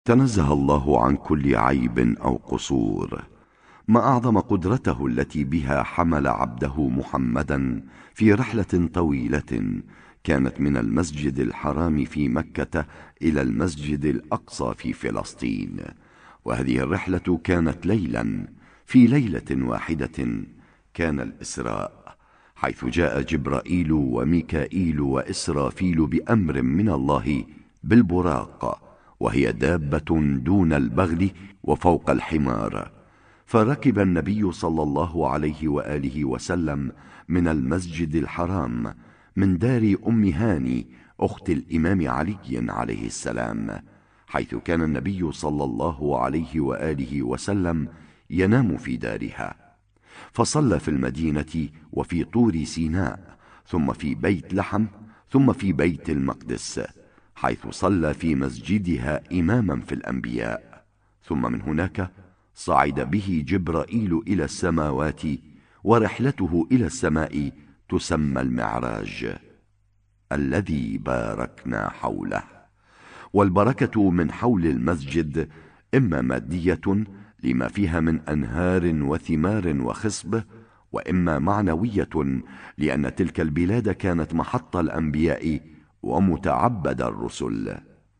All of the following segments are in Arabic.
تنزه الله عن كل عيب أو قصور. ما أعظم قدرته التي بها حمل عبده محمدا في رحلة طويلة كانت من المسجد الحرام في مكة إلى المسجد الأقصى في فلسطين. وهذه الرحلة كانت ليلا، في ليلة واحدة كان الإسراء، حيث جاء جبرائيل وميكائيل وإسرافيل بأمر من الله بالبراق، وهي دابة دون البغل وفوق الحمار. فركب النبي صلى الله عليه وآله وسلم من المسجد الحرام من دار أم هاني أخت الإمام علي عليه السلام، حيث كان النبي صلى الله عليه وآله وسلم ينام في دارها. فصلى في المدينة وفي طور سيناء، ثم في بيت لحم، ثم في بيت المقدس، حيث صلى في مسجدها إماما في الأنبياء. ثم من هناك صعد به جبرائيل إلى السماوات، ورحلته إلى السماء تسمى المعراج الذي باركنا حوله. والبركة من حول المسجد إما مادية لما فيها من أنهار وثمار وخصب، وإما معنوية لأن تلك البلاد كانت محط الأنبياء ومتعبد الرسل.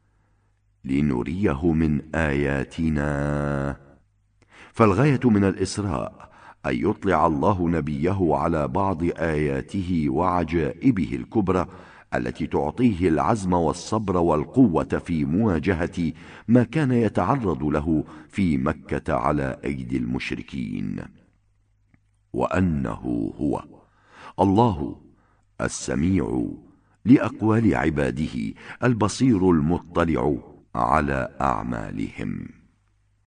لنريه من آياتنا. فالغاية من الإسراء أن يطلع الله نبيه على بعض آياته وعجائبه الكبرى التي تعطيه العزم والصبر والقوة في مواجهة ما كان يتعرض له في مكة على أيدي المشركين، وأنه هو الله السميع لأقوال عباده، البصير المطلع على أعمالهم.